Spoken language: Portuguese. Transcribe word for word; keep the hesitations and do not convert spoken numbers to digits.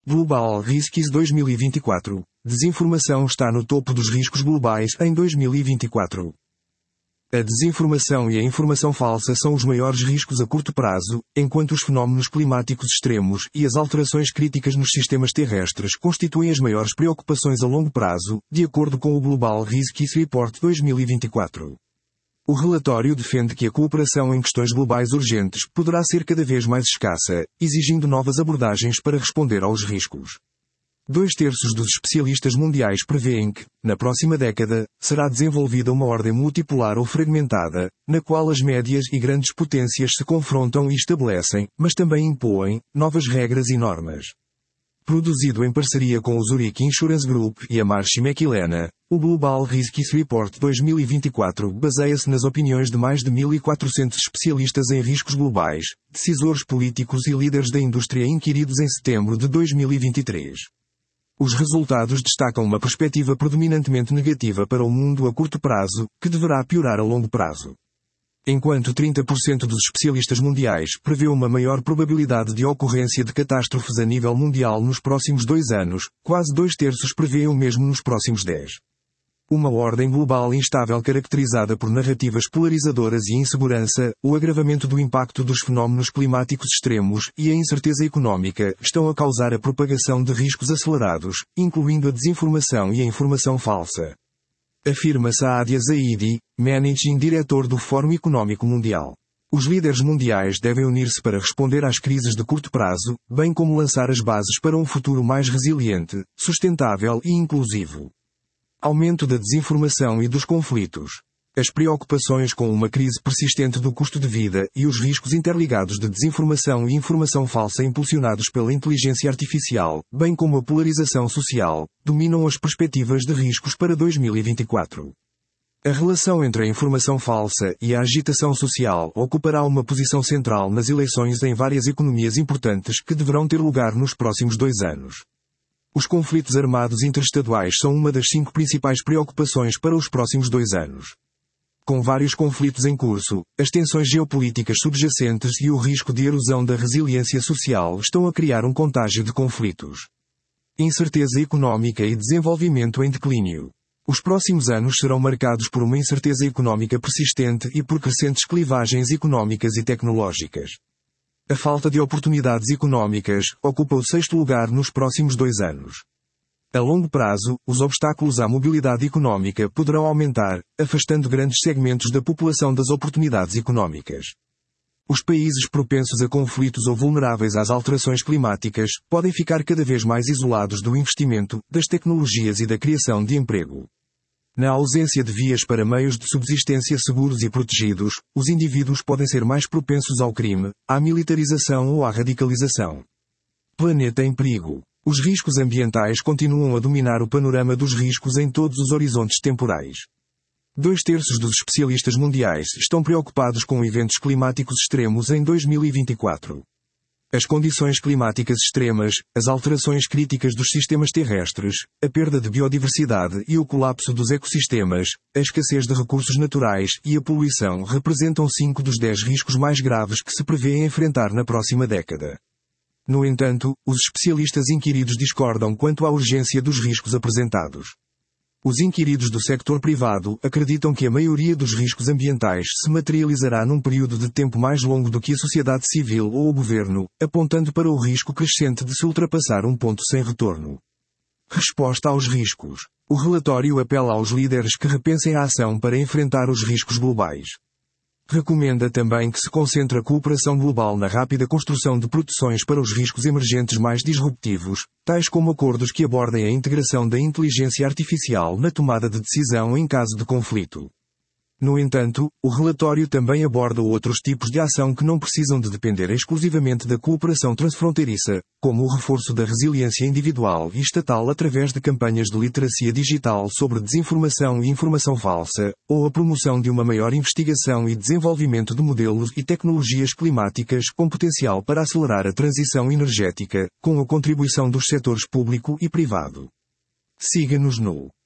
Global Risks dois mil e vinte e quatro. Desinformação está no topo dos riscos globais em dois mil e vinte e quatro. A desinformação e a informação falsa são os maiores riscos a curto prazo, enquanto os fenómenos climáticos extremos e as alterações críticas nos sistemas terrestres constituem as maiores preocupações a longo prazo, de acordo com o Global Risks Report dois mil e vinte e quatro. O relatório defende que a cooperação em questões globais urgentes poderá ser cada vez mais escassa, exigindo novas abordagens para responder aos riscos. Dois terços dos especialistas mundiais prevêem que, na próxima década, será desenvolvida uma ordem multipolar ou fragmentada, na qual as médias e grandes potências se confrontam e estabelecem, mas também impõem, novas regras e normas. Produzido em parceria com o Zurich Insurance Group e a Marsh McLennan, o Global Risks Report dois mil e vinte e quatro baseia-se nas opiniões de mais de mil e quatrocentos especialistas em riscos globais, decisores políticos e líderes da indústria inquiridos em setembro de dois mil e vinte e três. Os resultados destacam uma perspectiva predominantemente negativa para o mundo a curto prazo, que deverá piorar a longo prazo. Enquanto trinta por cento dos especialistas mundiais prevê uma maior probabilidade de ocorrência de catástrofes a nível mundial nos próximos dois anos, quase dois terços prevêem o mesmo nos próximos dez. Uma ordem global instável caracterizada por narrativas polarizadoras e insegurança, o agravamento do impacto dos fenómenos climáticos extremos e a incerteza económica estão a causar a propagação de riscos acelerados, incluindo a desinformação e a informação falsa. Afirma Saad Zaidi, Managing Director do Fórum Económico Mundial. Os líderes mundiais devem unir-se para responder às crises de curto prazo, bem como lançar as bases para um futuro mais resiliente, sustentável e inclusivo. Aumento da desinformação e dos conflitos. As preocupações com uma crise persistente do custo de vida e os riscos interligados de desinformação e informação falsa impulsionados pela inteligência artificial, bem como a polarização social, dominam as perspectivas de riscos para dois mil e vinte e quatro. A relação entre a informação falsa e a agitação social ocupará uma posição central nas eleições em várias economias importantes que deverão ter lugar nos próximos dois anos. Os conflitos armados interestaduais são uma das cinco principais preocupações para os próximos dois anos. Com vários conflitos em curso, as tensões geopolíticas subjacentes e o risco de erosão da resiliência social estão a criar um contágio de conflitos. Incerteza económica e desenvolvimento em declínio. Os próximos anos serão marcados por uma incerteza económica persistente e por crescentes clivagens económicas e tecnológicas. A falta de oportunidades económicas ocupa o sexto lugar nos próximos dois anos. A longo prazo, os obstáculos à mobilidade económica poderão aumentar, afastando grandes segmentos da população das oportunidades económicas. Os países propensos a conflitos ou vulneráveis às alterações climáticas podem ficar cada vez mais isolados do investimento, das tecnologias e da criação de emprego. Na ausência de vias para meios de subsistência seguros e protegidos, os indivíduos podem ser mais propensos ao crime, à militarização ou à radicalização. Planeta em perigo. Os riscos ambientais continuam a dominar o panorama dos riscos em todos os horizontes temporais. Dois terços dos especialistas mundiais estão preocupados com eventos climáticos extremos em dois mil e vinte e quatro. As condições climáticas extremas, as alterações críticas dos sistemas terrestres, a perda de biodiversidade e o colapso dos ecossistemas, a escassez de recursos naturais e a poluição representam cinco dos dez riscos mais graves que se prevê enfrentar na próxima década. No entanto, os especialistas inquiridos discordam quanto à urgência dos riscos apresentados. Os inquiridos do sector privado acreditam que a maioria dos riscos ambientais se materializará num período de tempo mais longo do que a sociedade civil ou o governo, apontando para o risco crescente de se ultrapassar um ponto sem retorno. Resposta aos riscos. O relatório apela aos líderes que repensem a ação para enfrentar os riscos globais. Recomenda também que se concentre a cooperação global na rápida construção de proteções para os riscos emergentes mais disruptivos, tais como acordos que abordem a integração da inteligência artificial na tomada de decisão em caso de conflito. No entanto, o relatório também aborda outros tipos de ação que não precisam de depender exclusivamente da cooperação transfronteiriça, como o reforço da resiliência individual e estatal através de campanhas de literacia digital sobre desinformação e informação falsa, ou a promoção de uma maior investigação e desenvolvimento de modelos e tecnologias climáticas com potencial para acelerar a transição energética, com a contribuição dos setores público e privado. Siga-nos no